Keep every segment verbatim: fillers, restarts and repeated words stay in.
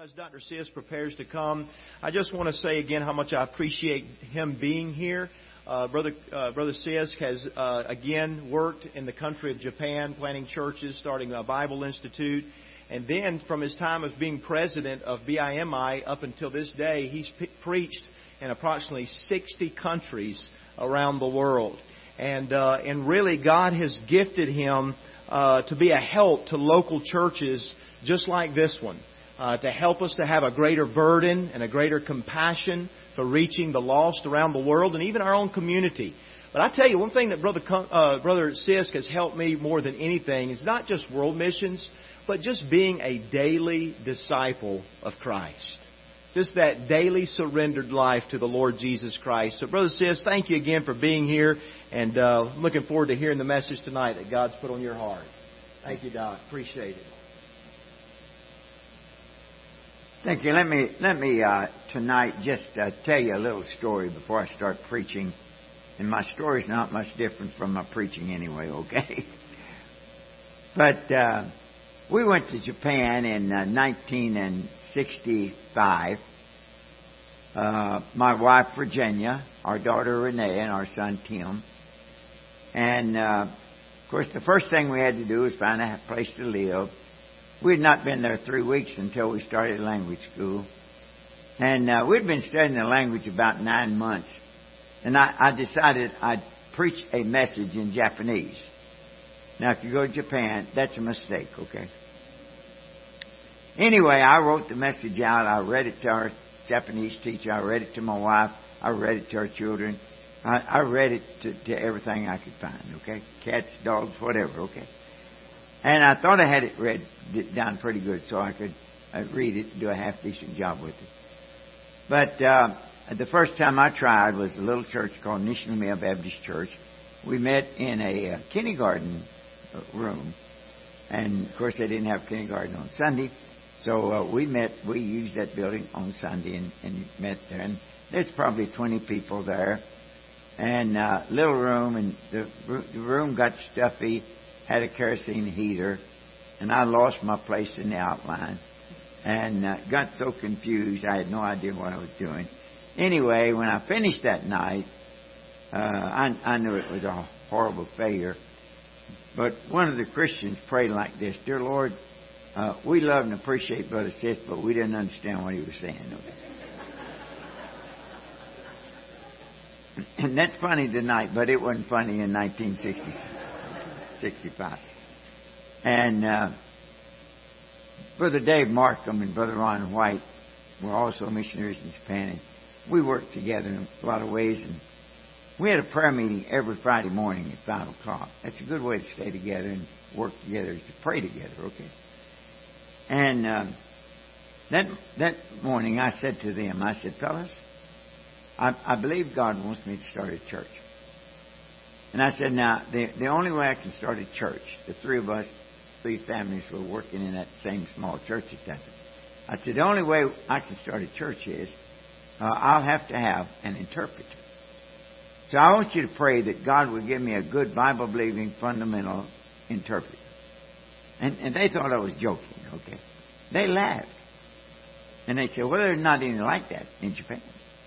as Doctor Sis prepares to come, I just want to say again how much I appreciate him being here. Uh, Brother uh, Brother Sis has uh, again worked in the country of Japan, planting churches, starting a Bible Institute, and then from his time as being president of B I M I up until this day, he's p- preached in approximately sixty countries around the world, and uh, and really God has gifted him uh, to be a help to local churches just like this one, uh, to help us to have a greater burden and a greater compassion for reaching the lost around the world and even our own community. But I tell you, one thing that Brother uh, Brother Sisk has helped me more than anything is not just world missions, but just being a daily disciple of Christ. Just that daily surrendered life to the Lord Jesus Christ. So, Brother Sisk, thank you again for being here, and uh, looking forward to hearing the message tonight that God's put on your heart. Thank you, Doc. Appreciate it. Thank you. Let me let me uh, tonight just uh, tell you a little story before I start preaching. And my story's not much different from my preaching anyway, okay? But uh, we went to Japan in uh, nineteen sixty-five. Uh, my wife, Virginia, our daughter, Renee, and our son, Tim. And, uh, of course, the first thing we had to do was find a place to live. We had not been there three weeks until we started language school. And uh, we'd been studying the language about nine months. And I, I decided I'd preach a message in Japanese. Now, if you go to Japan, that's a mistake, okay? Anyway, I wrote the message out. I read it to our Japanese teacher. I read it to my wife. I read it to our children. I, I read it to, to everything I could find, okay? Cats, dogs, whatever, okay? And I thought I had it read down pretty good so I could uh, read it and do a half-decent job with it. But uh, the first time I tried was a little church called Nishinomiya Baptist Church. We met in a uh, kindergarten room. And, of course, they didn't have kindergarten on Sunday. So uh, we met, we used that building on Sunday and, and met there. And there's probably twenty people there. And uh, little room, and the, the room got stuffy. Had a kerosene heater, and I lost my place in the outline and uh, got so confused I had no idea what I was doing. Anyway, when I finished that night, uh, I, I knew it was a horrible failure. But one of the Christians prayed like this: Dear Lord, uh, we love and appreciate Brother Sith, but we didn't understand what he was saying. And that's funny tonight, but it wasn't funny in nineteen sixty-five. And uh, Brother Dave Markham and Brother Ron White were also missionaries in Japan, and we worked together in a lot of ways. And we had a prayer meeting every Friday morning at five o'clock. That's a good way to stay together and work together, is to pray together, okay? And uh, that that morning I said to them, I said, fellas, I, I believe God wants me to start a church. And I said, now, the, the only way I can start a church, the three of us, three families were working in that same small church at that time. I said, the only way I can start a church is uh, I'll have to have an interpreter. So I want you to pray that God will give me a good Bible-believing fundamental interpreter. And, and they thought I was joking, okay? They laughed. And they said, well, there's not anything like that in Japan.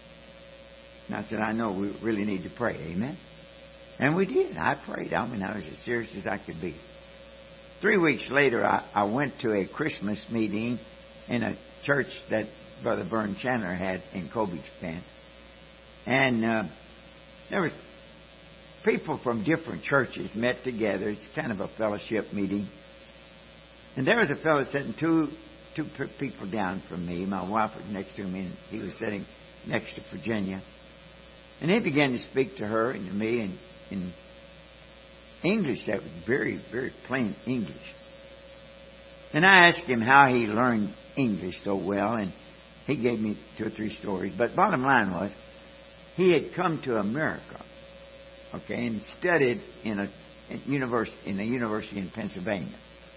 And I said, I know, we really need to pray, amen? And we did. I prayed. I mean, I was as serious as I could be. Three weeks later, I, I went to a Christmas meeting in a church that Brother Vern Chandler had in Kobe, Japan. And uh, there was people from different churches met together. It's kind of a fellowship meeting. And there was a fellow sitting two two people down from me. My wife was next to me, and he was sitting next to Virginia. And he began to speak to her and to me, and in English that was very, very plain English. And I asked him how he learned English so well, and he gave me two or three stories. But bottom line was, he had come to America, okay, and studied in a university in a university in Pennsylvania.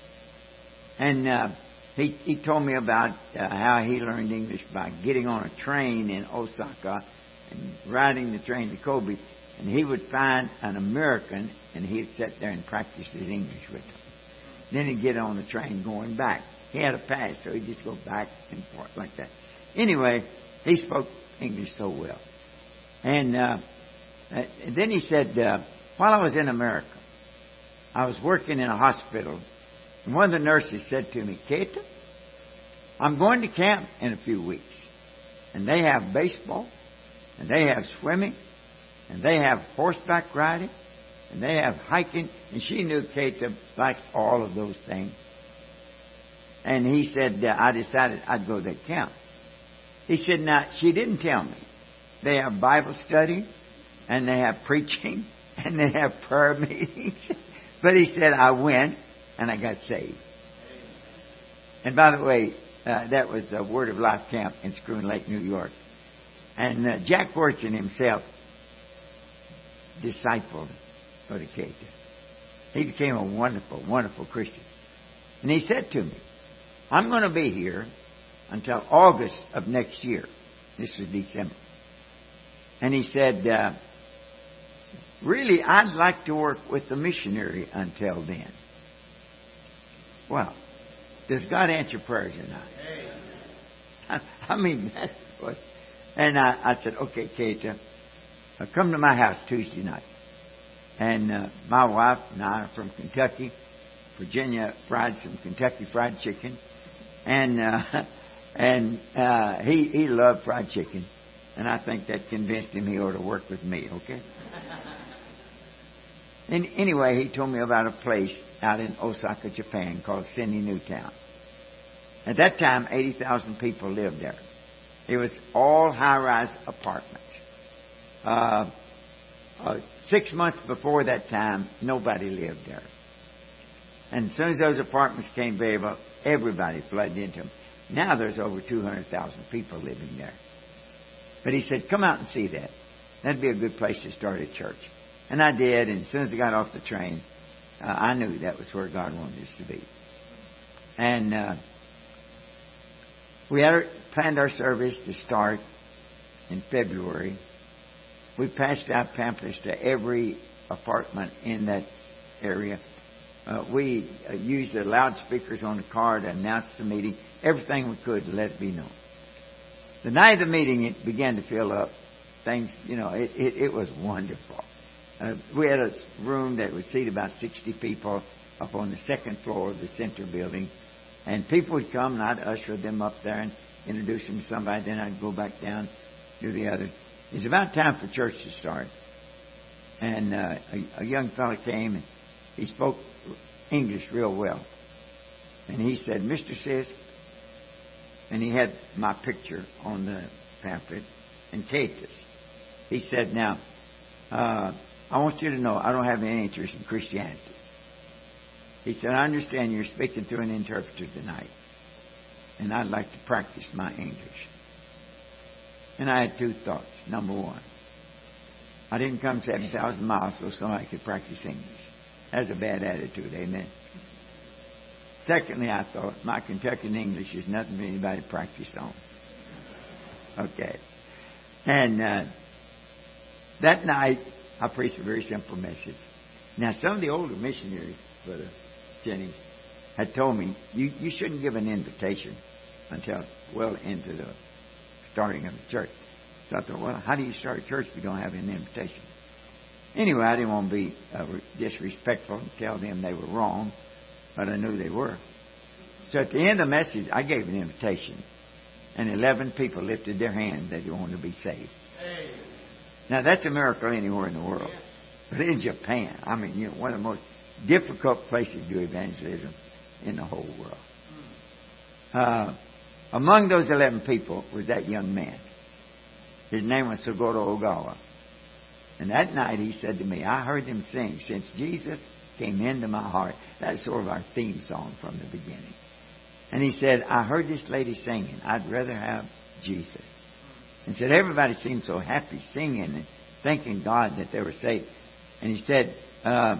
And uh, he he told me about uh, how he learned English by getting on a train in Osaka and riding the train to Kobe. And he would find an American, and he'd sit there and practice his English with him. Then he'd get on the train going back. he had a pass, so he'd just go back and forth like that. Anyway, he spoke English so well. And, uh, and then he said, uh, while I was in America, I was working in a hospital, and one of the nurses said to me, Keita, I'm going to camp in a few weeks. And they have baseball, and they have swimming, and they have horseback riding, and they have hiking. And she knew Keita liked all of those things. And he said, uh, I decided I'd go to that camp. He said, now, she didn't tell me. They have Bible study, and they have preaching, and they have prayer meetings. But he said, I went, and I got saved. And by the way, uh, that was a Word of Life camp in Schroon Lake, New York. And uh, Jack Fortune himself discipled Brother Keita. He became a wonderful, wonderful Christian. And he said to me, I'm going to be here until August of next year. This was December. And he said, uh, really, I'd like to work with the missionary until then. Well, does God answer prayers or not? I, I mean, that's what. And I, I said, okay, Keita, uh, come to my house Tuesday night. And uh, my wife and I are from Kentucky. Virginia fried some Kentucky fried chicken. And uh, and uh, he, he loved fried chicken. And I think that convinced him he ought to work with me, okay? And anyway, he told me about a place out in Osaka, Japan called Sydney Newtown. At that time, eighty thousand people lived there. It was all high-rise apartments. Uh, uh, six months before that time, nobody lived there. And as soon as those apartments came available, everybody flooded into them. Now there's over two hundred thousand people living there. But he said, come out and see that. That'd be a good place to start a church. And I did, and as soon as I got off the train, uh, I knew that was where God wanted us to be. And uh, we had our, planned our service to start in February. We passed out pamphlets to every apartment in that area. Uh, we uh, used the loudspeakers on the car to announce the meeting, everything we could to let it be known. The night of the meeting, it began to fill up. Things, you know, it, it, it was wonderful. Uh, we had a room that would seat about sixty people up on the second floor of the center building. And people would come, and I'd usher them up there and introduce them to somebody. Then I'd go back down to the others. It's about time for church to start. And uh, a, a young fellow came, and he spoke English real well. And he said, Mister Sis, and he had my picture on the pamphlet, and Keita's. He said, now, uh, I want you to know I don't have any interest in Christianity. He said, I understand you're speaking through an interpreter tonight, and I'd like to practice my English. And I had two thoughts. Number one, I didn't come seven thousand miles so somebody could practice English. That's a bad attitude, amen. Secondly, I thought, my Kentuckian English is nothing for anybody to practice on. Okay. And uh, that night, I preached a very simple message. Now, some of the older missionaries, Brother Jennings, had told me, you, you shouldn't give an invitation until well into the starting of the church. So I thought, well, how do you start a church if you don't have an invitation? Anyway, I didn't want to be uh, disrespectful and tell them they were wrong, but I knew they were. So at the end of the message, I gave an invitation, and eleven people lifted their hand that they wanted to be saved. Hey. Now, that's a miracle anywhere in the world. But in Japan, I mean, you know, one of the most difficult places to do evangelism in the whole world. Uh, among those eleven people was that young man. His name was Sugoro Ogawa. And that night he said to me, I heard them sing, since Jesus came into my heart. That's sort of our theme song from the beginning. And he said, I heard this lady singing. I'd rather have Jesus. And said, everybody seemed so happy singing and thanking God that they were saved. And he said, uh,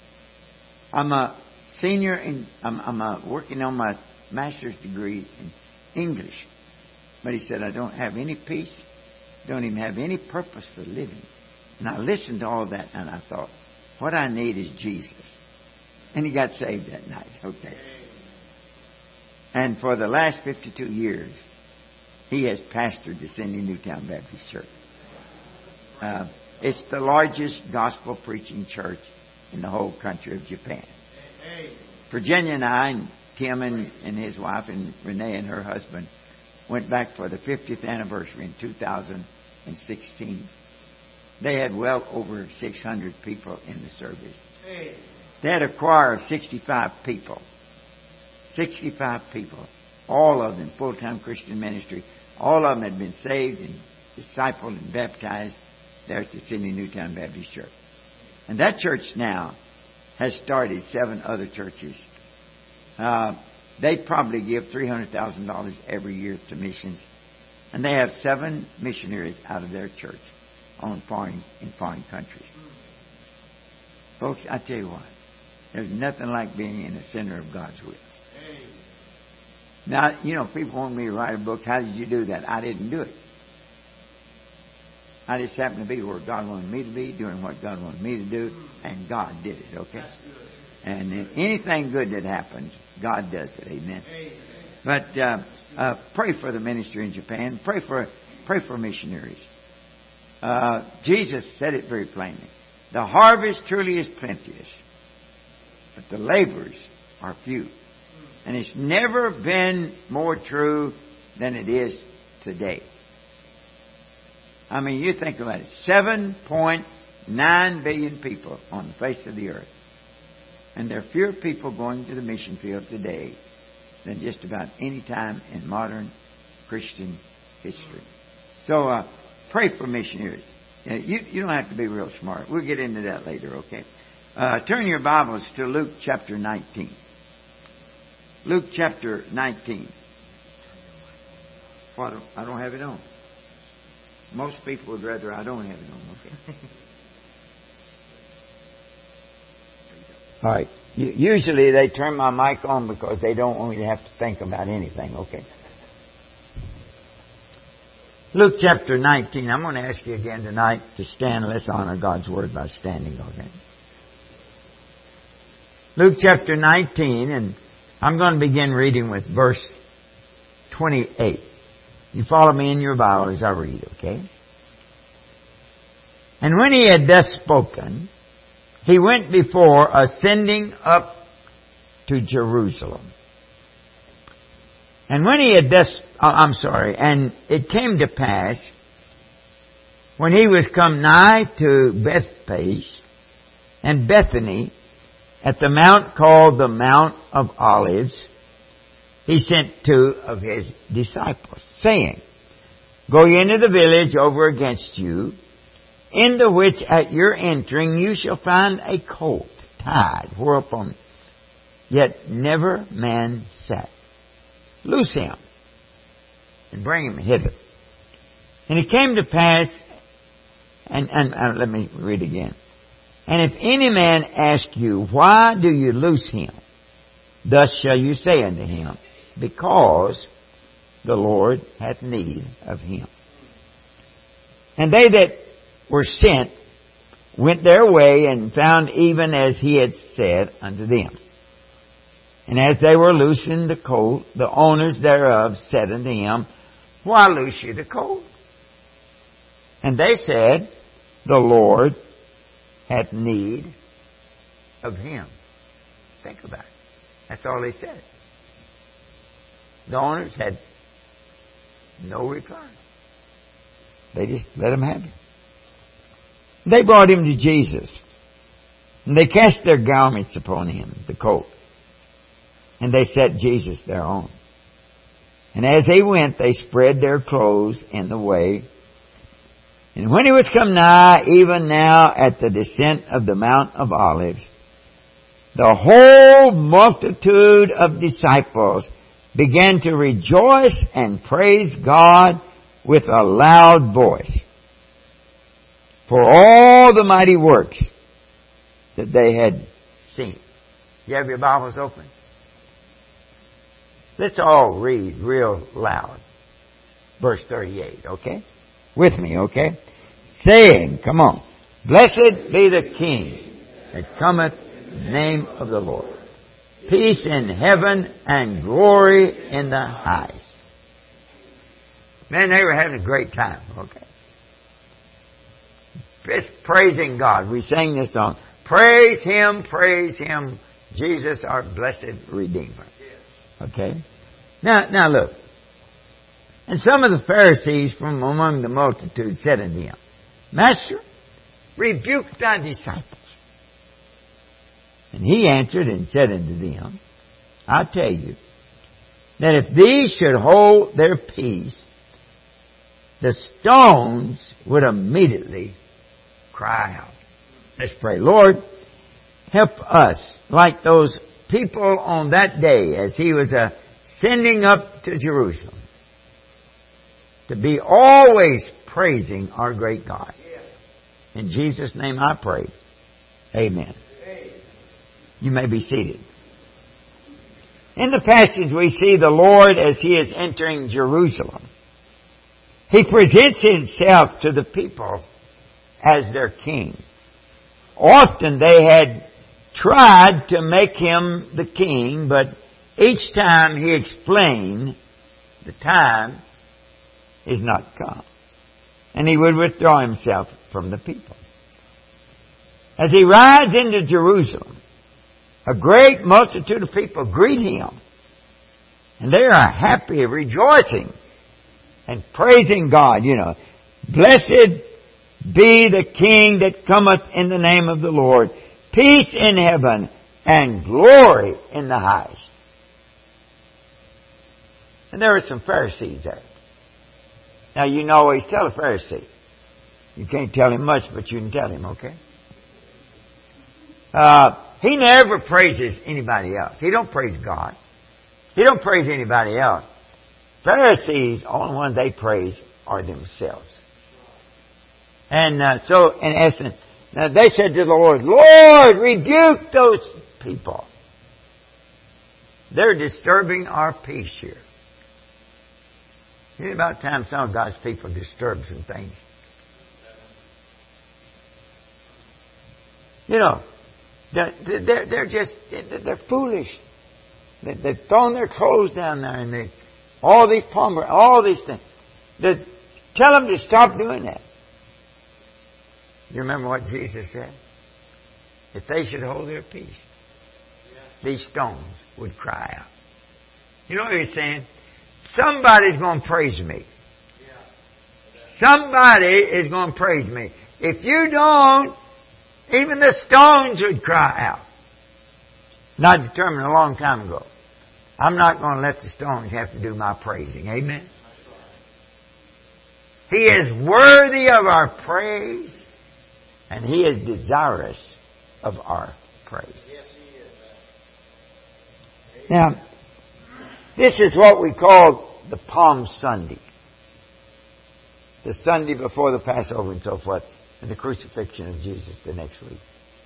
I'm a senior in, I'm, I'm uh, working on my master's degree in English. But he said, I don't have any peace, don't even have any purpose for living. And I listened to all that, and I thought, what I need is Jesus. And he got saved that night. Okay. And for the last fifty-two years, he has pastored the Cindy Newtown Baptist Church. Uh, it's the largest gospel preaching church in the whole country of Japan. Virginia and I, and Tim and, and his wife, and Renee and her husband, went back for the fiftieth anniversary in two thousand sixteen. They had well over six hundred people in the service. They had a choir of sixty-five people. sixty-five people. All of them full-time Christian ministry. All of them had been saved and discipled and baptized there at the Sydney Newtown Baptist Church. And that church now has started seven other churches. Uh, they probably give three hundred thousand dollars every year to missions. And they have seven missionaries out of their church on foreign, in foreign countries. Folks, I tell you what, there's nothing like being in the center of God's will. Now, you know, people want me to write a book. How did you do that? I didn't do it. I just happened to be where God wanted me to be, doing what God wanted me to do, and God did it, okay? And anything good that happens, God does it, amen? But uh, uh, pray for the ministry in Japan. Pray for pray for missionaries. Uh, Jesus said it very plainly. The harvest truly is plenteous, but the laborers are few. And it's never been more true than it is today. I mean, you think about it. seven point nine billion people on the face of the earth. And there are fewer people going to the mission field today than just about any time in modern Christian history. So, uh, pray for missionaries. Uh, you, you don't have to be real smart. We'll get into that later, okay? Uh, turn your Bibles to Luke chapter nineteen. Luke chapter nineteen. Well, I don't, I don't have it on. Most people would rather I don't have it on, okay? All right. Usually they turn my mic on because they don't want me to have to think about anything, okay? Luke chapter nineteen. I'm going to ask you again tonight to stand. Let's honor God's Word by standing, okay? Luke chapter nineteen, and I'm going to begin reading with verse twenty-eight. You follow me in your Bible as I read, okay? And when he had thus spoken, he went before, ascending up to Jerusalem. And when he had thus, oh, I'm sorry, and it came to pass, when he was come nigh to Bethphage and Bethany, at the mount called the Mount of Olives, he sent two of his disciples, saying, Go ye into the village over against you, into which at your entering you shall find a colt tied, whereupon yet never man sat. Loose him, and bring him hither. And it came to pass, and, and uh, let me read again. And if any man ask you, Why do you loose him? Thus shall you say unto him, Because the Lord hath need of him. And they that were sent went their way and found even as he had said unto them. And as they were loosing the colt, the owners thereof said unto him, Why loose you the colt? And they said, The Lord hath need of him. Think about it. That's all they said. The owners had no reply. They just let him have him. They brought him to Jesus. And they cast their garments upon him, the colt. And they set Jesus thereon. And as they went, they spread their clothes in the way. And when he was come nigh, even now at the descent of the Mount of Olives, the whole multitude of disciples began to rejoice and praise God with a loud voice for all the mighty works that they had seen. You have your Bibles open? Let's all read real loud. Verse thirty-eight, okay? With me, okay? Saying, come on. Blessed be the King that cometh in the name of the Lord. peace in heaven, and glory in the highest. Man, they were having a great time, okay? Just praising God. We sang this song. Praise Him, praise Him, Jesus our blessed Redeemer. Okay? Now, now look. And some of the Pharisees from among the multitude said unto Him, Master, rebuke thy disciples. And He answered and said unto them, I tell you, that if these should hold their peace, the stones would immediately cry out. Let's pray. Lord, help us like those people on that day as He was ascending up to Jerusalem to be always praising our great God. In Jesus' name I pray. Amen. You may be seated. In the passage we see the Lord as He is entering Jerusalem. He presents Himself to the people as their king. Often they had tried to make Him the king, but each time He explained the time is not come. And He would withdraw Himself from the people. As He rides into Jerusalem, a great multitude of people greet Him. And they are happy, rejoicing, and praising God, you know. Blessed be the King that cometh in the name of the Lord. Peace in heaven and glory in the highest. And there were some Pharisees there. Now you can always tell a Pharisee. You can't tell him much, but you can tell him, okay? Uh, he never praises anybody else. He don't praise God. He don't praise anybody else. Pharisees, the only ones they praise are themselves. And uh, so, in essence, now they said to the Lord, Lord, rebuke those people. They're disturbing our peace here. It's about time some of God's people disturb some things. You know, they're, they're, they're just, they're foolish. They've thrown their clothes down there and they, all these palmer, all these things. They, tell them to stop doing that. You remember what Jesus said? If they should hold their peace, these stones would cry out. You know what He's saying? Somebody's going to praise me. Somebody is going to praise me. If you don't, even the stones would cry out. Not determined a long time ago. I'm not going to let the stones have to do my praising. Amen? He is worthy of our praise, and He is desirous of our praise. Yes, He is. Now, this is what we call the Palm Sunday. The Sunday before the Passover and so forth, and the crucifixion of Jesus the next week.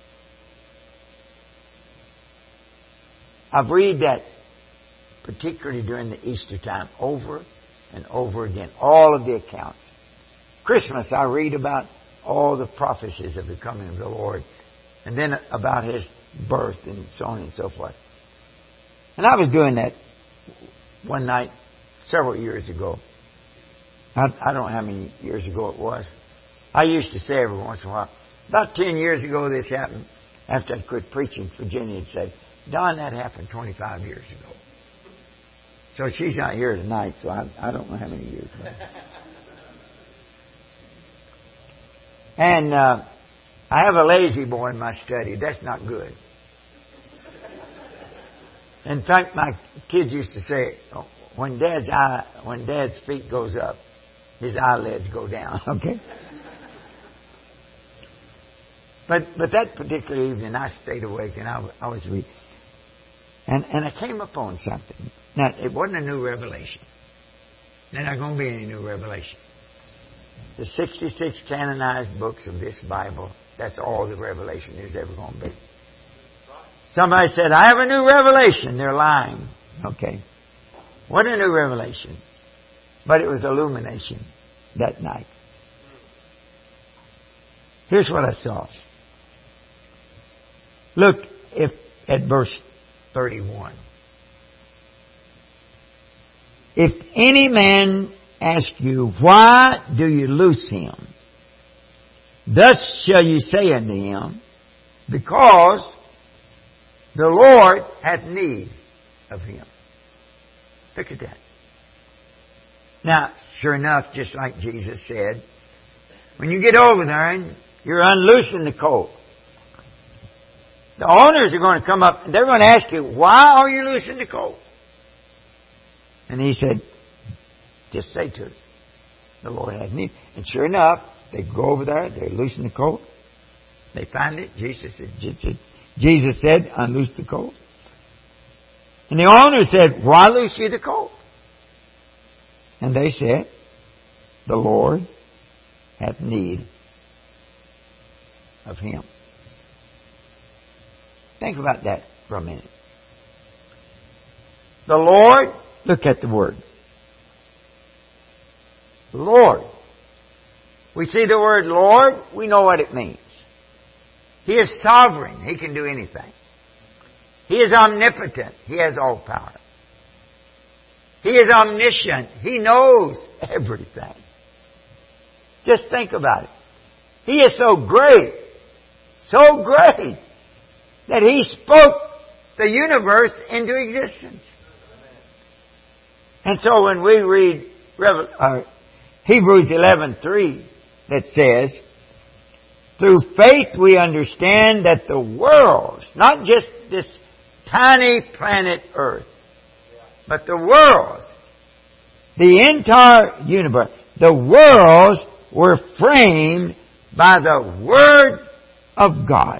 I've read that particularly during the Easter time over and over again. All of the accounts. Christmas, I read about all the prophecies of the coming of the Lord. And then about His birth and so on and so forth. And I was doing that one night several years ago. I, I don't know how many years ago it was. I used to say every once in a while, about ten years ago this happened. After I quit preaching, Virginia would say, Don, that happened twenty-five years ago. So she's not here tonight, so I, I don't know how many years ago. And uh, I have a lazy boy in my study. That's not good. In fact, my kids used to say, when Dad's eye, when Dad's feet goes up, his eyelids go down. Okay. But but that particular evening, I stayed awake and I, I was reading, and and I came upon something. Now it wasn't a new revelation. There's not going to be any new revelation. The sixty-six canonized books of this Bible, that's all the revelation is ever going to be. Somebody said, I have a new revelation. They're lying. Okay. What a new revelation. But it was illumination that night. Here's what I saw. Look if at verse thirty-one. If any man ask you, why do you loose him? Thus shall you say unto him, because the Lord hath need of him. Look at that. Now, sure enough, just like Jesus said, when you get over there and you're unloosing the colt, the owners are going to come up and they're going to ask you, why are you loosing the colt? And he said, just say to it, the Lord has need. And sure enough, they go over there, they loosen the colt. They find it. Jesus said, Jesus said, unloose the colt. And the owner said, why loose you the colt? And they said, the Lord hath need of him. Think about that for a minute. The Lord, look at the word. Lord. We see the word Lord, we know what it means. He is sovereign. He can do anything. He is omnipotent. He has all power. He is omniscient. He knows everything. Just think about it. He is so great, so great, that He spoke the universe into existence. And so when we read uh, Hebrews eleven three, that says, through faith we understand that the worlds, not just this tiny planet Earth, but the worlds, the entire universe, the worlds were framed by the Word of God.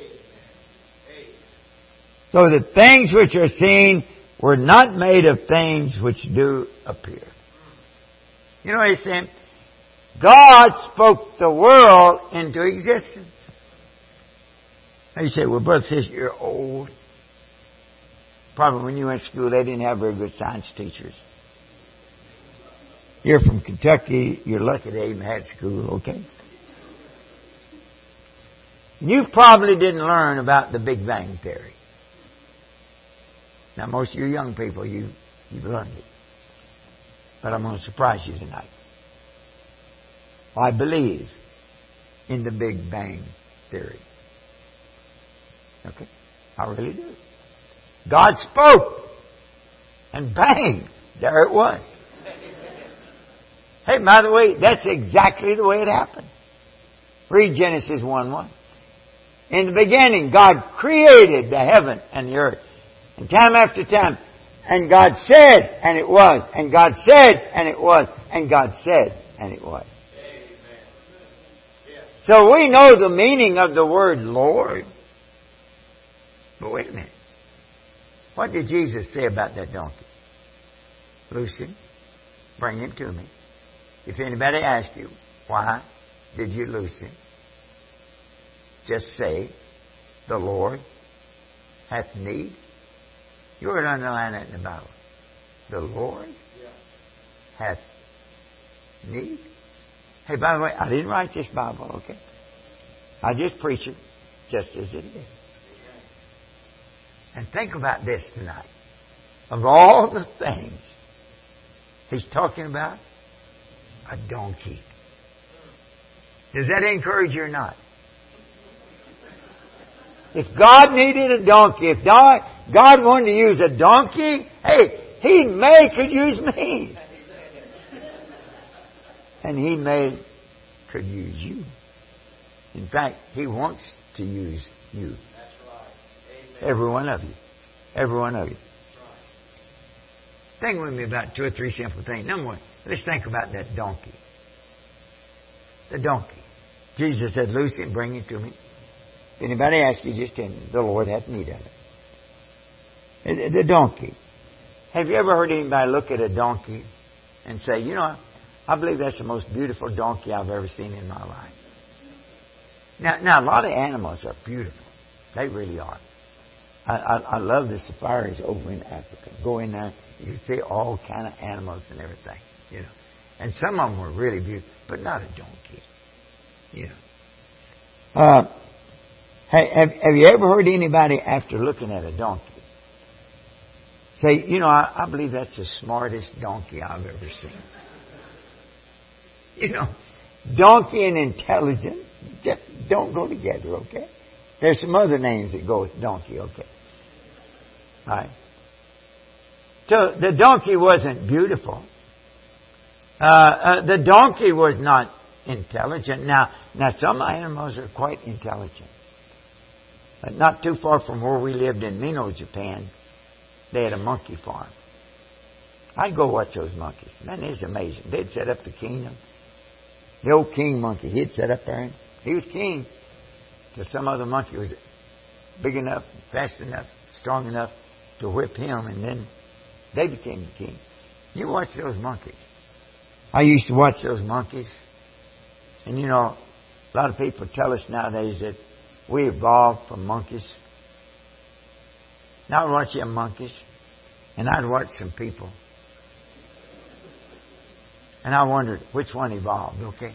So the things which are seen were not made of things which do appear. You know what he's saying? God spoke the world into existence. Now you say, well, Brother says you're old. Probably when you went to school, they didn't have very good science teachers. You're from Kentucky. You're lucky they even had school, okay? You probably didn't learn about the Big Bang Theory. Now, most of you young people, you, you've learned it. But I'm going to surprise you tonight. I believe in the Big Bang Theory. Okay? I really do. God spoke. And bang! There it was. Hey, by the way, that's exactly the way it happened. Read Genesis one one. In the beginning, God created the heaven and the earth. And time after time. And God said, and it was. And God said, and it was. And God said, and it was. So we know the meaning of the word Lord. But wait a minute. What did Jesus say about that donkey? Loose him. Bring him to me. If anybody asks you, why did you loose him? Just say, the Lord hath need. You ought to underline that in the Bible. The Lord hath need. Hey, by the way, I didn't write this Bible, okay? I just preach it just as it is. And think about this tonight. Of all the things He's talking about, a donkey. Does that encourage you or not? If God needed a donkey, if God, God wanted to use a donkey, hey, He may could use me. And He may could use you. In fact, He wants to use you. That's right. Every one of you. Every one of you. Think with me about two or three simple things. Number one, let's think about that donkey. The donkey. Jesus said, loose him, bring him to me. If anybody asks you, just tell him, the Lord hath need of it. The donkey. Have you ever heard anybody look at a donkey and say, you know, I believe that's the most beautiful donkey I've ever seen in my life? Now, now a lot of animals are beautiful. They really are. I, I, I love the safaris over in Africa. Go in there, you see all kind of animals and everything, you know. And some of them were really beautiful, but not a donkey, you know. Uh, have, have you ever heard anybody, after looking at a donkey, Say, you know, I, I believe that's the smartest donkey I've ever seen. You know, donkey and intelligent just don't go together, okay? There's some other names that go with donkey, okay? All right. So the donkey wasn't beautiful. Uh, uh, the donkey was not intelligent. Now, now some animals are quite intelligent. But not too far from where we lived in Mino, Japan, they had a monkey farm. I'd go watch those monkeys. Man, it's amazing. They'd set up the kingdom. The old king monkey, he'd set up there and he was king. Till some other monkey was big enough, fast enough, strong enough to whip him, and then they became the king. You watch those monkeys. I used to watch those monkeys. And you know, a lot of people tell us nowadays that we evolved from monkeys. Now I'd watch them monkeys, and I'd watch some people. And I wondered which one evolved, okay?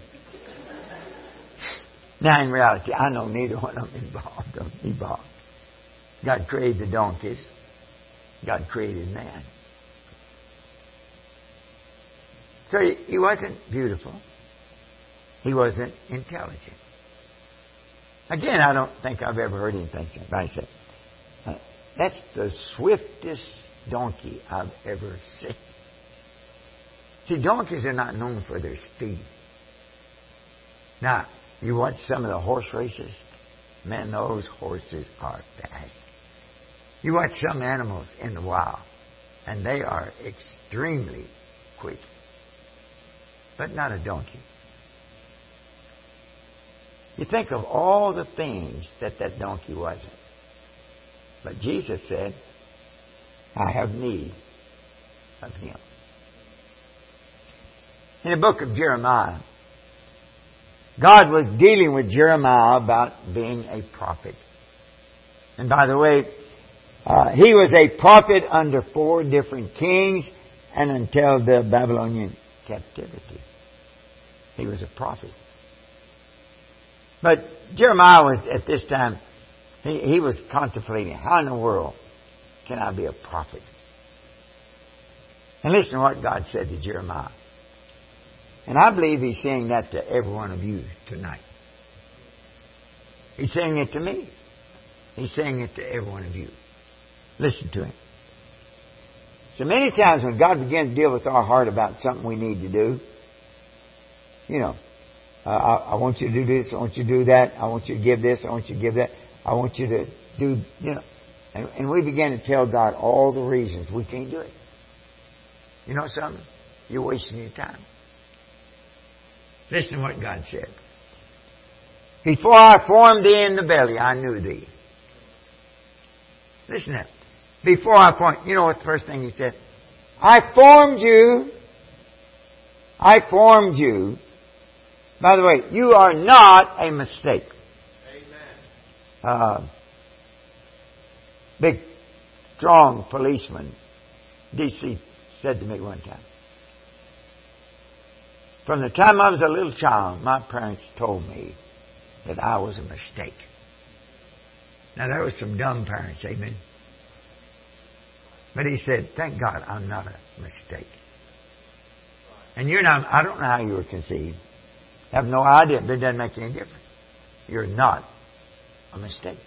Now in reality, I know neither one of them evolved. evolved. God created the donkeys. God created man. So he, he wasn't beautiful. He wasn't intelligent. Again, I don't think I've ever heard anything somebody say, uh, that's the swiftest donkey I've ever seen. See, donkeys are not known for their speed. Now, you watch some of the horse races. Man, those horses are fast. You watch some animals in the wild, and they are extremely quick. But not a donkey. You think of all the things that that donkey wasn't. But Jesus said, I have need of him. In the book of Jeremiah, God was dealing with Jeremiah about being a prophet. And by the way, uh, he was a prophet under four different kings and until the Babylonian captivity. He was a prophet. But Jeremiah was, at this time, he, he was contemplating, how in the world can I be a prophet? And listen to what God said to Jeremiah. And I believe He's saying that to every one of you tonight. He's saying it to me. He's saying it to every one of you. Listen to Him. So many times when God begins to deal with our heart about something we need to do, you know, uh, I, I want you to do this, I want you to do that, I want you to give this, I want you to give that, I want you to do, you know. And, and we begin to tell God all the reasons we can't do it. You know something? You're wasting your time. Listen to what God said. Before I formed thee in the belly, I knew thee. Listen to that. Before I formed, you know what the first thing He said? I formed you. I formed you. By the way, you are not a mistake. Amen. Uh, big, strong policeman, D C, said to me one time, from the time I was a little child, my parents told me that I was a mistake. Now, there were some dumb parents, amen. But he said, thank God I'm not a mistake. And you're not, I don't know how you were conceived. I have no idea, but it doesn't make any difference. You're not a mistake.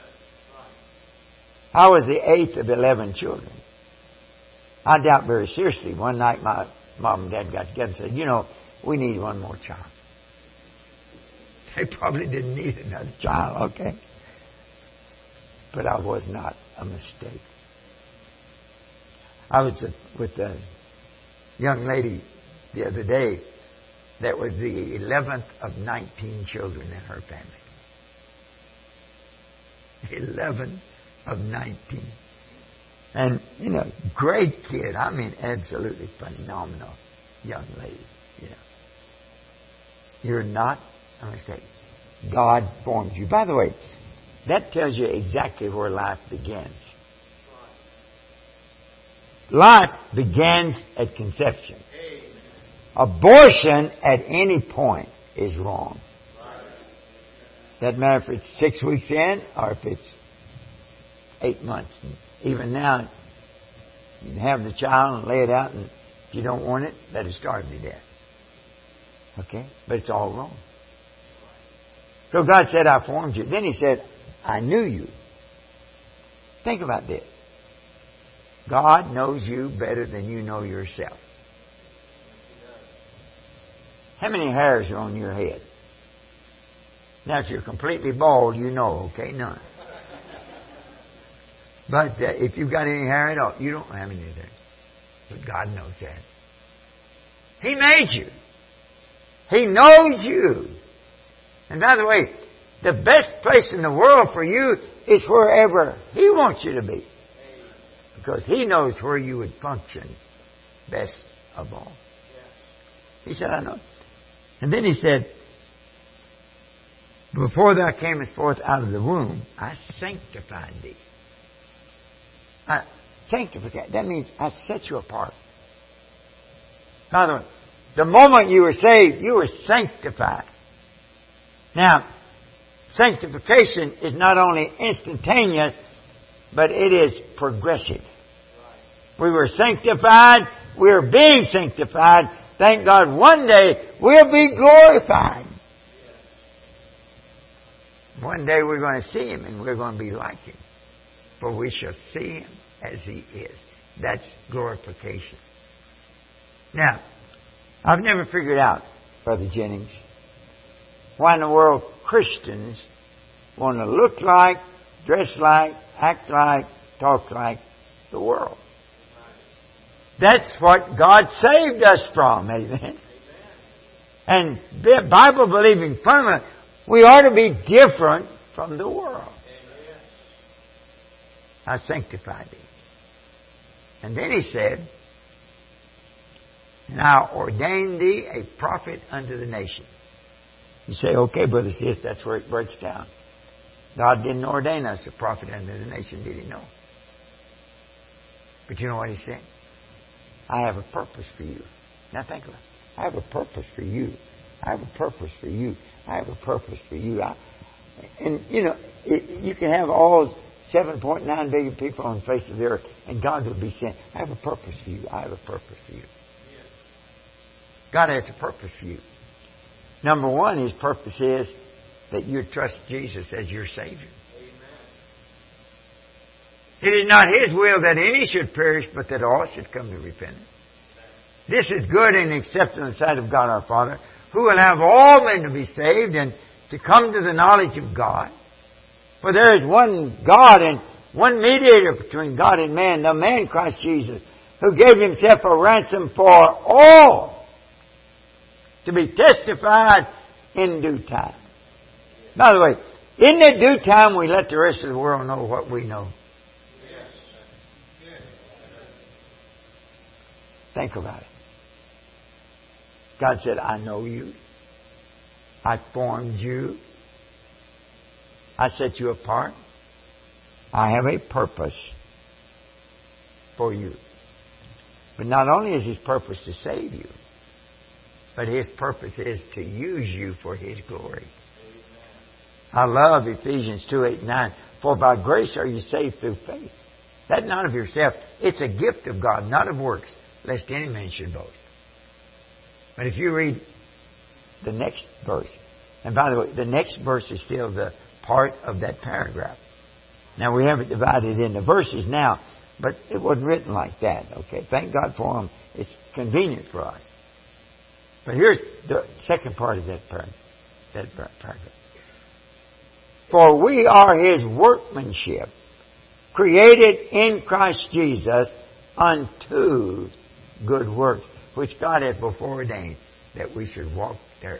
I was the eighth of eleven children. I doubt very seriously. One night my mom and dad got together and said, you know, we need one more child. They probably didn't need another child, okay? But I was not a mistake. I was with a young lady the other day that was the eleventh of nineteen children in her family. eleven of nineteen. And, you know, great kid. I mean, absolutely phenomenal young lady. You know. You're not a mistake. God formed you. By the way, that tells you exactly where life begins. Life begins at conception. Abortion at any point is wrong. Doesn't matter if it's six weeks in or if it's eight months. Even now, You can have the child and lay it out, and if you don't want it, let it starve to death. Okay? But it's all wrong. So God said, I formed you. Then He said, I knew you. Think about this. God knows you better than you know yourself. How many hairs are on your head? Now, if you're completely bald, you know, okay? None. But uh, if you've got any hair at all, you don't have any there. But God knows that. He made you. He knows you. And by the way, the best place in the world for you is wherever He wants you to be. Because He knows where you would function best of all. He said, I know. And then He said, before thou camest forth out of the womb, I sanctified thee. I, sanctification, that means I set you apart. By the way, the moment you were saved, you were sanctified. Now, sanctification is not only instantaneous, but it is progressive. We were sanctified. We are being sanctified. Thank God one day we'll be glorified. One day we're going to see Him and we're going to be like Him. For we shall see Him as He is. That's glorification. Now, I've never figured out, Brother Jennings, why in the world Christians want to look like, dress like, act like, talk like the world. That's what God saved us from. Amen. And Bible-believing fundamentally, we ought to be different from the world. I sanctified thee. And then He said, and I ordained thee a prophet unto the nation. You say, okay, Brother Sis, that's where it breaks down. God didn't ordain us a prophet unto the nation, did He? No. But you know what He said? I have a purpose for you. Now think about it. I have a purpose for you. I have a purpose for you. I have a purpose for you. I, and, you know, it, you can have all seven point nine billion people on the face of the earth, and God will be saying, I have a purpose for you. I have a purpose for you. God has a purpose for you. Number one, His purpose is that you trust Jesus as your Savior. Amen. It is not His will that any should perish, but that all should come to repentance. This is good and acceptable in the sight of God our Father, who will have all men to be saved and to come to the knowledge of God. For there is one God and one mediator between God and man, the man Christ Jesus, who gave Himself a ransom for all, to be testified in due time. By the way, in the due time we let the rest of the world know what we know. Think about it. God said, I know you. I formed you. I set you apart. I have a purpose for you. But not only is His purpose to save you, but His purpose is to use you for His glory. I love Ephesians two, eight, nine. For by grace are you saved through faith. That not of yourself. It's a gift of God, not of works, lest any man should boast. But if you read the next verse, and by the way, the next verse is still the part of that paragraph. Now we have it divided into verses now, but it wasn't written like that. Okay, thank God for them. It's convenient for us. But here's the second part of that paragraph. That paragraph. For we are His workmanship, created in Christ Jesus unto good works, which God hath before ordained that we should walk therein.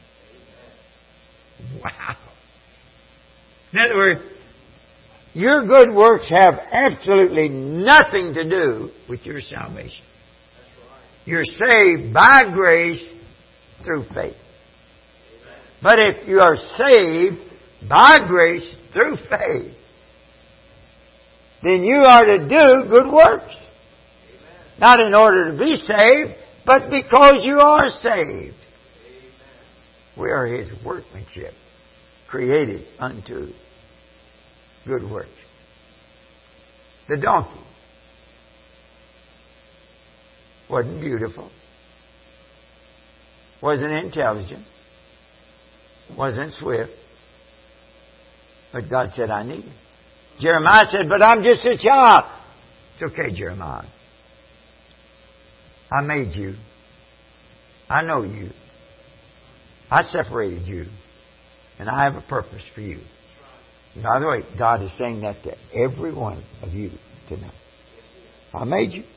Wow. In other words, your good works have absolutely nothing to do with your salvation. You're saved by grace through faith. But if you are saved by grace through faith, then you are to do good works. Not in order to be saved, but because you are saved. We are His workmanship, created unto good works. The donkey. Wasn't beautiful. Wasn't intelligent. Wasn't swift. But God said, I need it. Jeremiah said, but I'm just a child. It's okay, Jeremiah. I made you. I know you. I separated you. And I have a purpose for you. And by the way, God is saying that to every one of you tonight. I made you.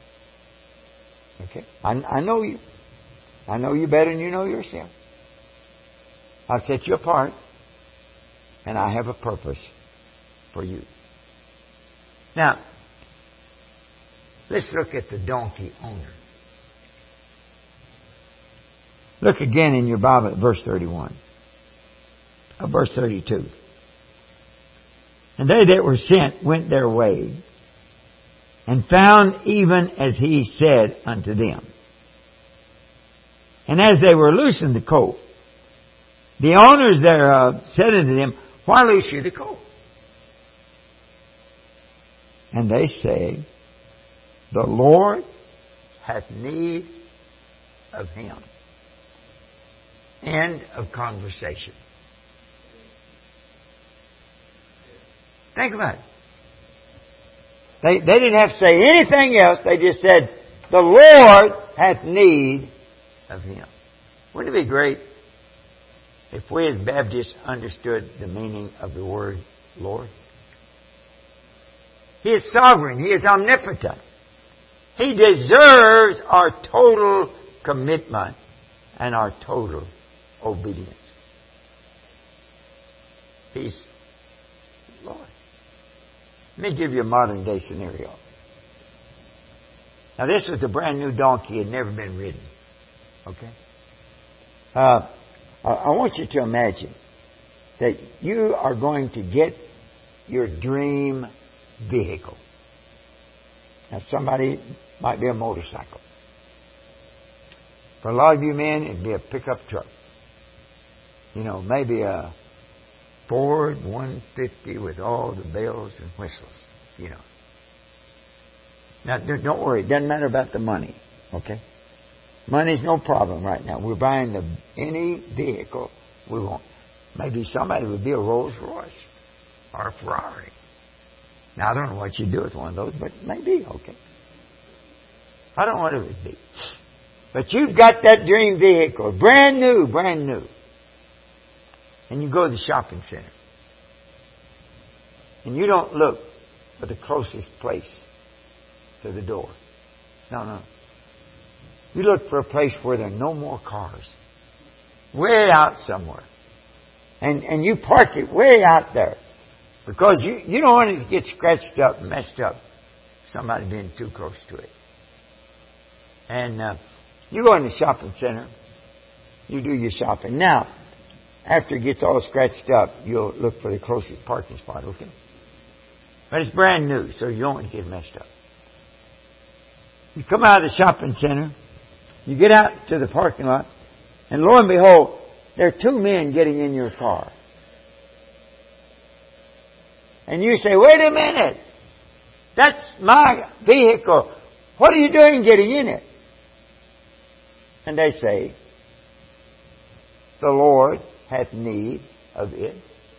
Okay? I, I know you. I know you better than you know yourself. I've set you apart. And I have a purpose for you. Now, let's look at the donkey owner. Look again in your Bible at verse thirty-one. Or verse thirty-two. And they that were sent went their way, and found even as he said unto them. And as they were loosing the colt, the owners thereof said unto them, why loose you the colt? And they say, the Lord hath need of him. End of conversation. Think about it. They, they didn't have to say anything else. They just said, the Lord hath need of him. Wouldn't it be great if we as Baptists understood the meaning of the word Lord? He is sovereign. He is omnipotent. He deserves our total commitment and our total obedience. He's Lord. Let me give you a modern day scenario. Now this was a brand new donkey. It had never been ridden. Okay? Uh, I want you to imagine that you are going to get your dream vehicle. Now somebody might be a motorcycle. For a lot of you men, it'd be a pickup truck. You know, maybe a Ford one fifty with all the bells and whistles, you know. Now, don't worry. It doesn't matter about the money, okay? Money's no problem right now. We're buying the, any vehicle we want. Maybe somebody would be a Rolls Royce or a Ferrari. Now, I don't know what you'd do with one of those, but maybe, okay. I don't know what it would be. But you've got that dream vehicle, brand new, brand new. And you go to the shopping center. And you don't look for the closest place to the door. No, no. You look for a place where there are no more cars. Way out somewhere. And and you park it way out there. Because you, you don't want it to get scratched up and messed up. Somebody being too close to it. And uh, you go in the shopping center. You do your shopping. Now, after it gets all scratched up, you'll look for the closest parking spot, okay? But it's brand new, so you don't want to get messed up. You come out of the shopping center, you get out to the parking lot, and lo and behold, there are two men getting in your car. And you say, wait a minute, that's my vehicle. What are you doing getting in it? And they say, the Lord hath need of it.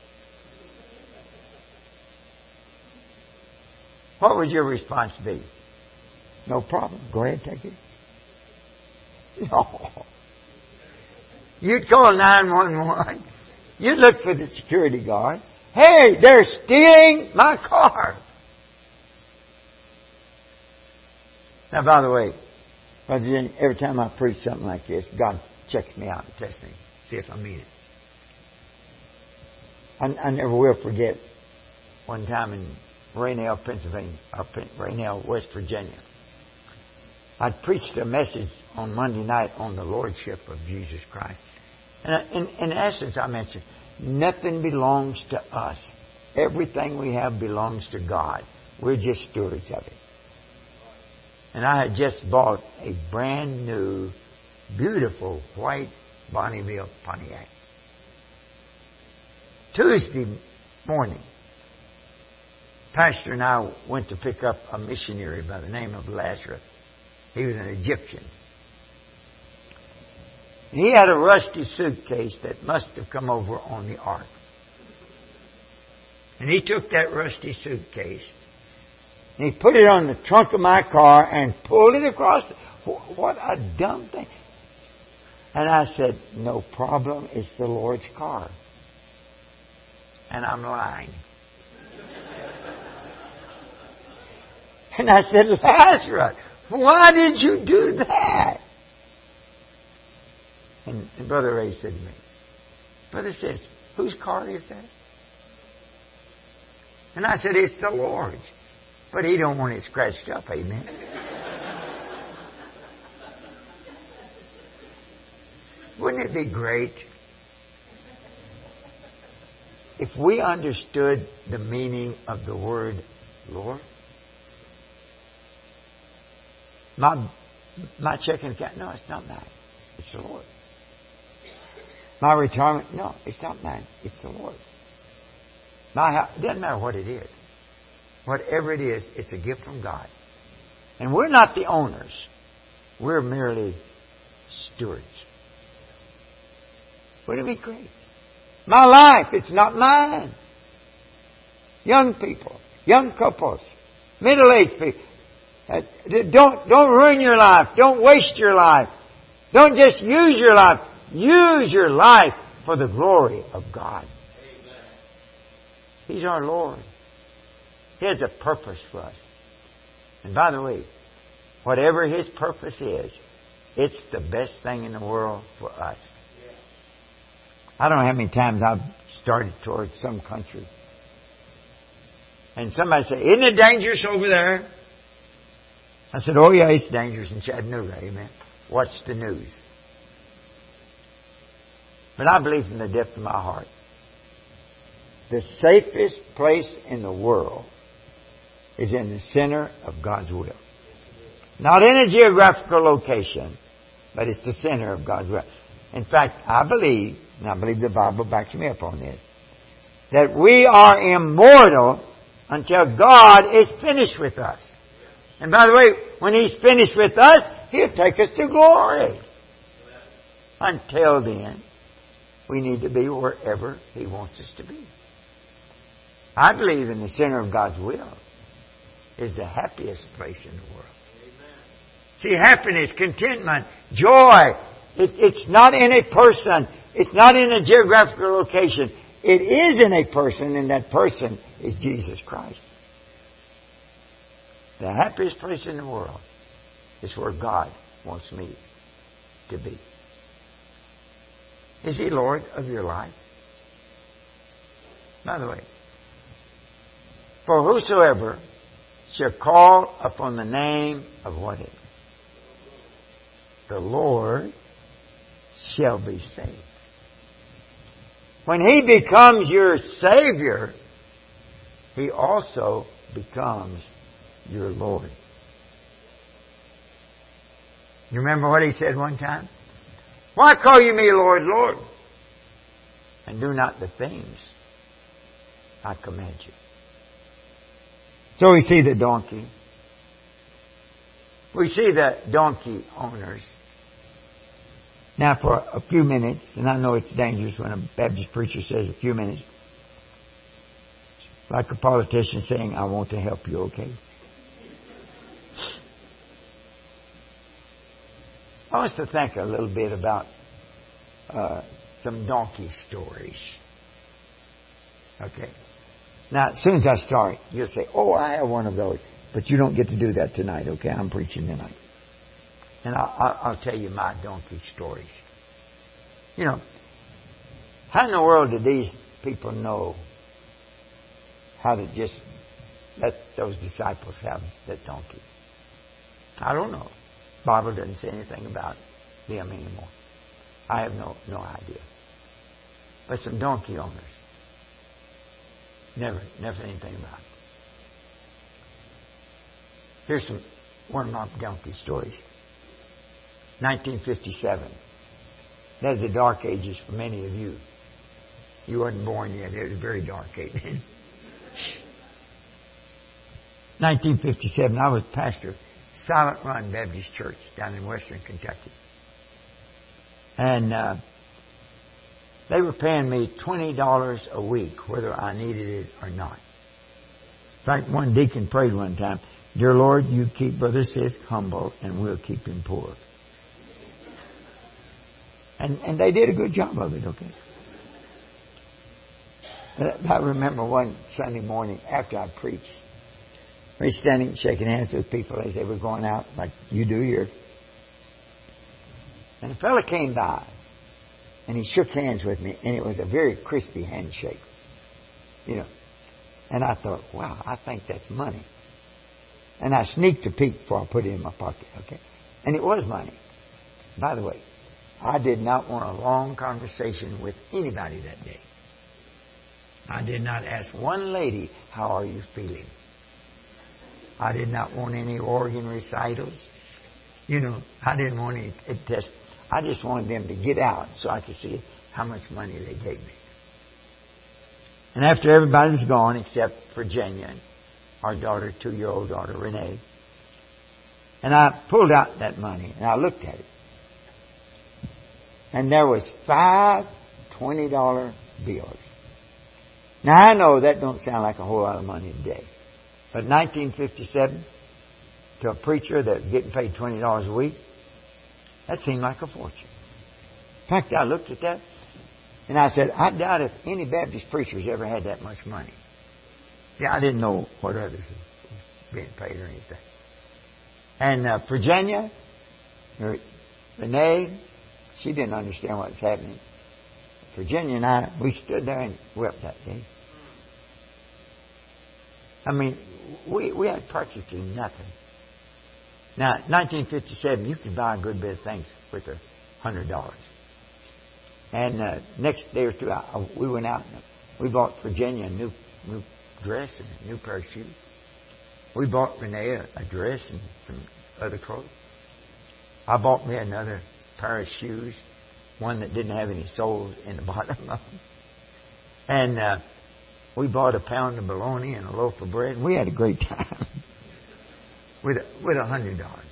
What would your response be? No problem. Go ahead, take it. No. You'd call nine one one. You'd look for the security guard. Hey, they're stealing my car. Now, by the way, every time I preach something like this, God checks me out and tests me, see if I mean it. I, I never will forget one time in Raynell, Pennsylvania, or Raynell, West Virginia. I'd preached a message on Monday night on the Lordship of Jesus Christ. And in, in essence, I mentioned, nothing belongs to us. Everything we have belongs to God. We're just stewards of it. And I had just bought a brand new, beautiful, white Bonneville Pontiac. Tuesday morning, Pastor and I went to pick up a missionary by the name of Lazarus. He was an Egyptian. He had a rusty suitcase that must have come over on the ark. And he took that rusty suitcase and he put it on the trunk of my car and pulled it across. What a dumb thing. And I said, no problem, it's the Lord's car. And I'm lying. And I said, Lazarus, why did you do that? And, and Brother Ray said to me, Brother says, whose car is that? And I said, it's the Lord's. But he don't want it scratched up, amen. Wouldn't it be great if we understood the meaning of the word Lord? My, my checking account, no, it's not mine. It's the Lord. My retirement, no, it's not mine. It's the Lord. My house, it doesn't matter what it is. Whatever it is, it's a gift from God. And we're not the owners. We're merely stewards. Wouldn't it be great? My life, it's not mine. Young people, young couples, middle-aged people. Uh, don't, don't ruin your life. Don't waste your life. Don't just use your life. Use your life for the glory of God. Amen. He's our Lord. He has a purpose for us. And by the way, whatever His purpose is, it's the best thing in the world for us. I don't know how many times I've started towards some country. And somebody said, isn't it dangerous over there? I said, oh yeah, it's dangerous in Chattanooga, amen. Watch the news. But I believe from the depth of my heart, the safest place in the world is in the center of God's will. Not in a geographical location, but it's the center of God's will. In fact, I believe, and I believe the Bible backs me up on this, that we are immortal until God is finished with us. And by the way, when He's finished with us, He'll take us to glory. Until then, we need to be wherever He wants us to be. I believe in the center of God's will is the happiest place in the world. See, happiness, contentment, joy, it, it's not in a person. It's not in a geographical location. It is in a person, and that person is Jesus Christ. The happiest place in the world is where God wants me to be. Is He Lord of your life? By the way, for whosoever shall call upon the name of what is the Lord shall be saved. When He becomes your Savior, He also becomes your Lord. You remember what He said one time? Why call you me Lord, Lord, and do not the things I command you? So we see the donkey. We see the donkey owners. Now for a few minutes, and I know it's dangerous when a Baptist preacher says a few minutes. It's like a politician saying, I want to help you, okay? I want us to think a little bit about uh, some donkey stories. Okay? Now, as soon as I start, you'll say, oh, I have one of those. But you don't get to do that tonight, okay? I'm preaching tonight. And I'll, I'll, I'll tell you my donkey stories. You know, how in the world did these people know how to just let those disciples have that donkey? I don't know. The Bible doesn't say anything about them anymore. I have no, no idea. But some donkey owners. Never, never anything about it. Here's some, one of my donkey stories. nineteen fifty-seven. That is the dark ages for many of you. You weren't born yet. It was a very dark age. nineteen fifty-seven, I was pastor Silent Run Baptist Church down in western Kentucky. And uh, they were paying me twenty dollars a week, whether I needed it or not. In fact, one deacon prayed one time, "Dear Lord, you keep Brother Sisk humble, and we'll keep him poor." And and they did a good job of it, okay? But I remember one Sunday morning after I preached, we're standing shaking hands with people as they were going out, like you do here. And a fella came by, and he shook hands with me, and it was a very crispy handshake, you know. And I thought, wow, I think that's money. And I sneaked a peek before I put it in my pocket, okay? And it was money. By the way, I did not want a long conversation with anybody that day. I did not ask one lady, "How are you feeling?" I did not want any organ recitals. You know, I didn't want any tests. I just wanted them to get out so I could see how much money they gave me. And after everybody was gone except Virginia and our daughter, two-year-old daughter, Renee, and I pulled out that money and I looked at it. And there was five twenty-dollar bills. Now, I know that don't sound like a whole lot of money today. But nineteen fifty-seven, to a preacher that was getting paid twenty dollars a week, that seemed like a fortune. In fact, I looked at that, and I said, I doubt if any Baptist preachers ever had that much money. Yeah, I didn't know what others were being paid or anything. And uh, Virginia, Renee, she didn't understand what was happening. Virginia and I, we stood there and wept that day. I mean, we we had practically nothing. Now, nineteen fifty-seven, you could buy a good bit of things with a hundred dollars. And uh, next day or two, I, we went out and we bought Virginia a new new dress and a new pair of shoes. We bought Renee a, a dress and some other clothes. I bought me another pair of shoes, one that didn't have any soles in the bottom of them. And uh, we bought a pound of bologna and a loaf of bread. And we had a great time with a, with a hundred dollars.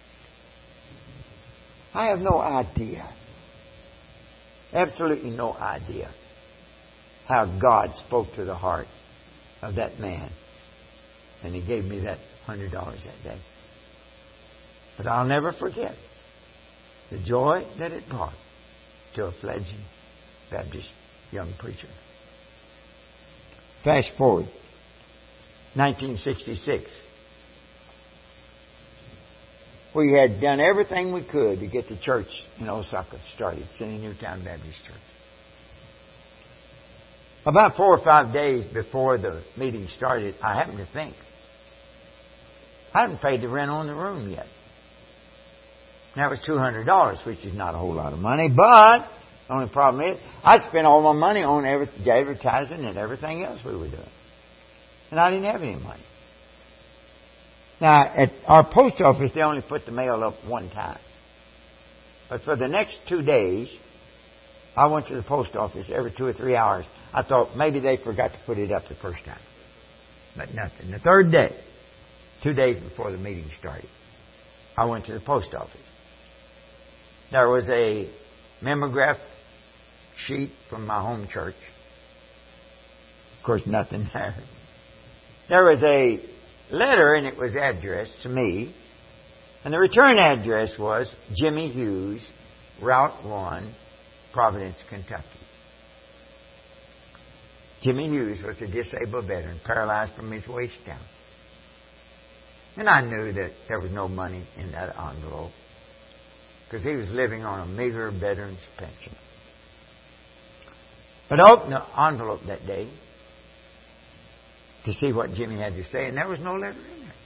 I have no idea, absolutely no idea, how God spoke to the heart of that man, and He gave me that hundred dollars that day. But I'll never forget the joy that it brought to a fledgling Baptist young preacher. Fast forward, nineteen sixty-six. We had done everything we could to get the church in Osaka started, City Newtown Baptist Church. About four or five days before the meeting started, I happened to think, I haven't paid the rent on the room yet. That was two hundred dollars, which is not a whole lot of money, but the only problem is I spent all my money on advertising and everything else we were doing. And I didn't have any money. Now, at our post office, they only put the mail up one time. But for the next two days, I went to the post office every two or three hours. I thought maybe they forgot to put it up the first time. But nothing. The third day, two days before the meeting started, I went to the post office. There was a mimeograph sheet from my home church. Of course, nothing there. There was a letter, and it was addressed to me. And the return address was Jimmy Hughes, Route one, Providence, Kentucky. Jimmy Hughes was a disabled veteran, paralyzed from his waist down. And I knew that there was no money in that envelope because he was living on a meager veteran's pension. But I opened the envelope that day to see what Jimmy had to say, and there was no letter in there.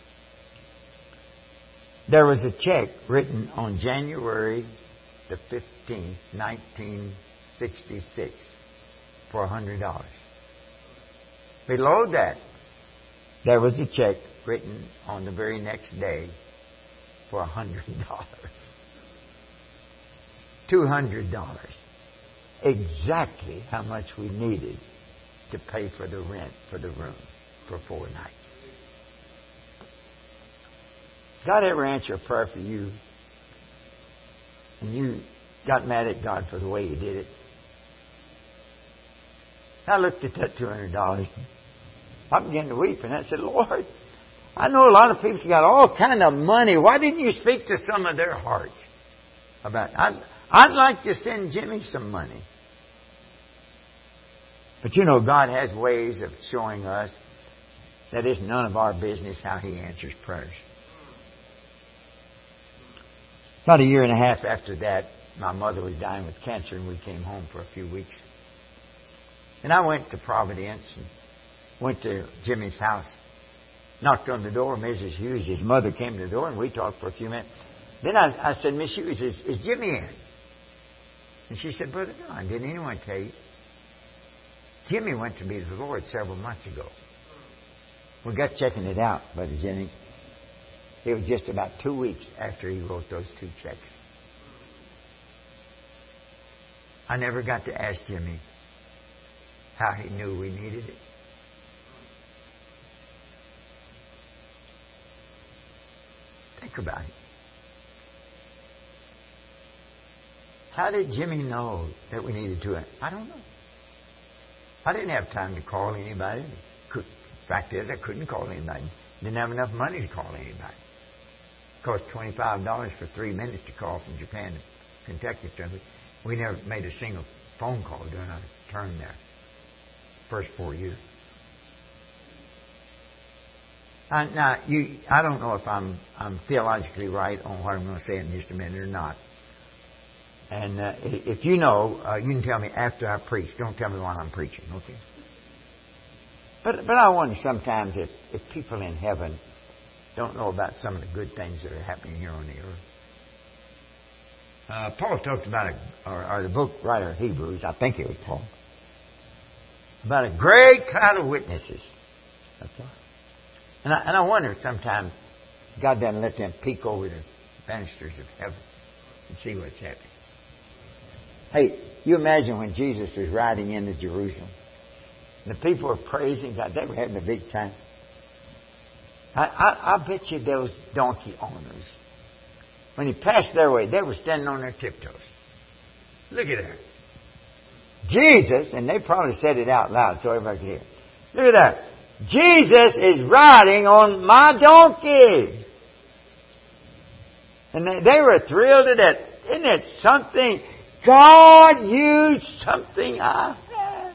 There was a check written on January the fifteenth, nineteen sixty-six, for a hundred dollars. Below that, there was a check written on the very next day for a hundred dollars. Two hundred dollars. Exactly how much we needed to pay for the rent for the room for four nights. God ever answer a prayer for you? And you got mad at God for the way you did it? I looked at that two hundred dollars. I began to weep, and I said, Lord, I know a lot of people got all kind of money. Why didn't you speak to some of their hearts about it? I'd, I'd like to send Jimmy some money. But you know, God has ways of showing us that it's none of our business how He answers prayers. About a year and a half after that, my mother was dying with cancer, and we came home for a few weeks. And I went to Providence and went to Jimmy's house. Knocked on the door. Missus Hughes, his mother, came to the door, and we talked for a few minutes. Then I, I said, Miss Hughes, is, is Jimmy in? And she said, Brother John, didn't anyone tell you? Jimmy went to be with the Lord several months ago. We got checking it out, Brother Jennings. It was just about two weeks after he wrote those two checks. I never got to ask Jimmy how he knew we needed it. Think about it. How did Jimmy know that we needed to? I don't know. I didn't have time to call anybody. Could, fact is, I couldn't call anybody. Didn't have enough money to call anybody. It cost twenty-five dollars for three minutes to call from Japan to Kentucky. So we never made a single phone call during our term there. First four years. Uh, now, you, I don't know if I'm, I'm theologically right on what I'm going to say in just a minute or not. And uh, if you know, uh, you can tell me after I preach. Don't tell me while I'm preaching, okay? But but I wonder sometimes if, if people in heaven don't know about some of the good things that are happening here on the earth. Uh, Paul talked about, a, or, or the book writer of Hebrews, I think it was Paul, about a great cloud of witnesses. Okay? And I, and I wonder sometimes God doesn't let them peek over the banisters of heaven and see what's happening. Hey, you imagine when Jesus was riding into Jerusalem. And the people were praising God. They were having a big time. I, I, I bet you those donkey owners, when He passed their way, they were standing on their tiptoes. Look at that. Jesus, and they probably said it out loud so everybody could hear it. Look at that. Jesus is riding on my donkey. And they, they were thrilled to death. Isn't it something? God used something I had.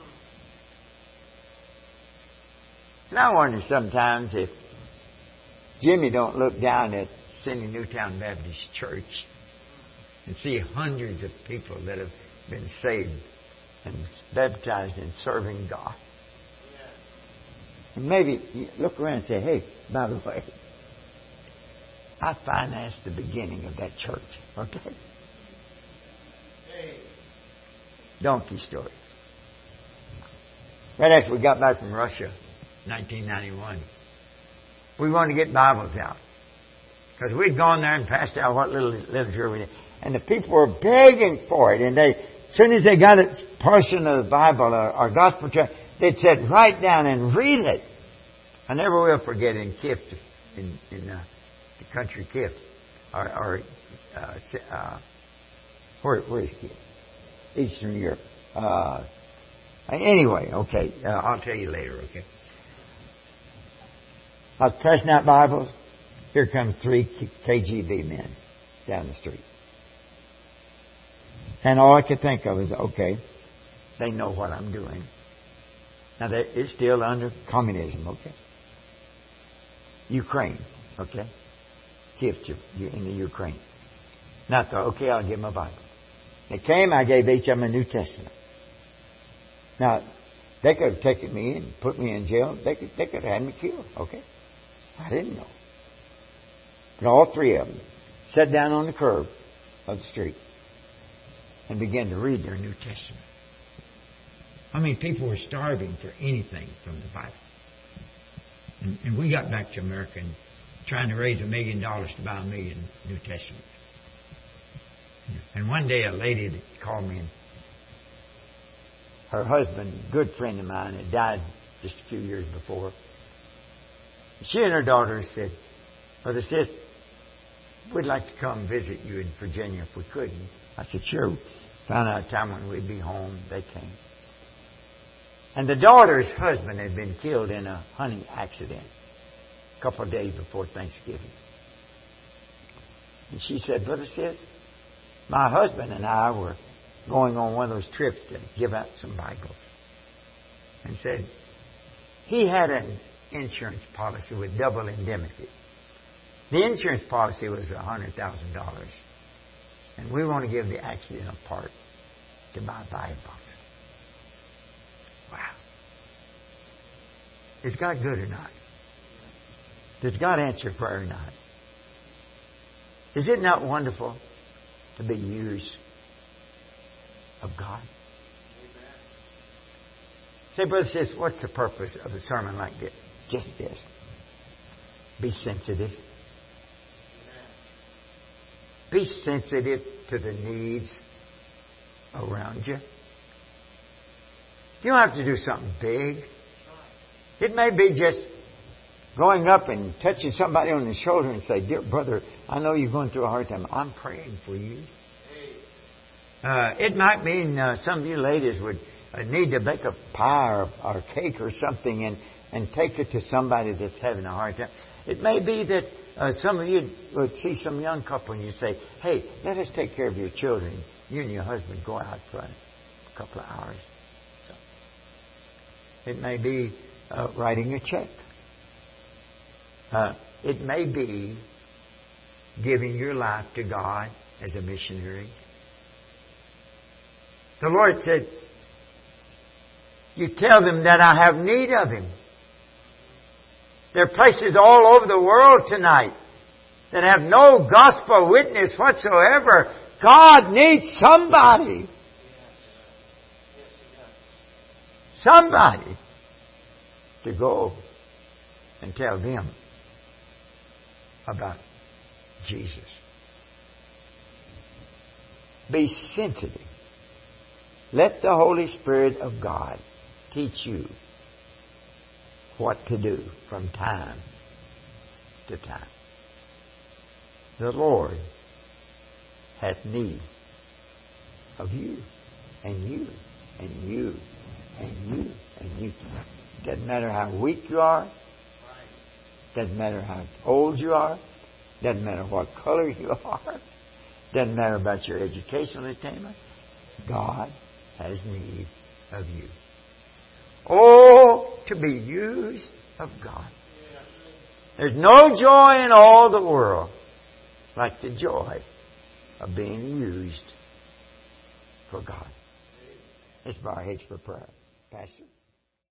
And I wonder sometimes if Jimmy don't look down at Cindy Newtown Baptist Church and see hundreds of people that have been saved and baptized and serving God. And maybe you look around and say, hey, by the way, I financed the beginning of that church. Okay? Donkey story. Right after we got back from Russia, nineteen ninety-one, we wanted to get Bibles out. Because we'd gone there and passed out what little literature we did. And the people were begging for it. And they, as soon as they got a portion of the Bible or, or gospel tract, they'd said, write down and read it. I never will forget in Kift, in, in uh, the country Kift, or, or uh, uh, where, where is Kift? Eastern Europe. Uh, anyway, okay, uh, I'll tell you later, okay? I was passing out Bibles. Here come three K G B men down the street. And all I could think of is, okay, they know what I'm doing. Now, they, it's still under communism, okay? Ukraine, okay? Gift in the Ukraine. And I thought, okay, I'll give them a Bible. They came, I gave each of them a New Testament. Now, they could have taken me and put me in jail. They could, they could have had me killed, okay? I didn't know. But all three of them sat down on the curb of the street and began to read their New Testament. I mean, people were starving for anything from the Bible. And, and we got back to America and trying to raise a million dollars to buy a million New Testaments. And one day a lady that called me, and her husband, a good friend of mine, had died just a few years before. She and her daughter said, Brother says, we'd like to come visit you in Virginia if we could. And I said, sure. Found out a time when we'd be home. They came. And the daughter's husband had been killed in a hunting accident a couple of days before Thanksgiving. And she said, Brother Sis, my husband and I were going on one of those trips to give out some Bibles. And said, he had an insurance policy with double indemnity. The insurance policy was one hundred thousand dollars. And we want to give the accidental part to buy Bibles. Wow. Is God good or not? Does God answer prayer or not? Is it not wonderful to be used of God? Amen. Say, brother, says, what's the purpose of a sermon like this? Just this. Be sensitive. Amen. Be sensitive to the needs around you. You don't have to do something big. It may be just going up and touching somebody on the shoulder and say, dear brother, I know you're going through a hard time. I'm praying for you. Uh, it might mean uh, some of you ladies would uh, need to bake a pie or, or cake or something and, and take it to somebody that's having a hard time. It may be that uh, some of you would see some young couple and you say, hey, let us take care of your children. You and your husband go out for a couple of hours. So, it may be uh, writing a check. Uh, it may be giving your life to God as a missionary. The Lord said, you tell them that I have need of Him. There are places all over the world tonight that have no gospel witness whatsoever. God needs somebody. Somebody to go and tell them about Jesus. Be sensitive. Let the Holy Spirit of God teach you what to do from time to time. The Lord hath need of you and you and you and you and you. Doesn't matter how weak you are. Doesn't matter how old you are. Doesn't matter what color you are. Doesn't matter about your educational attainment. God has need of you. Oh, to be used of God. There's no joy in all the world like the joy of being used for God. Let's bow our heads for prayer. Pastor.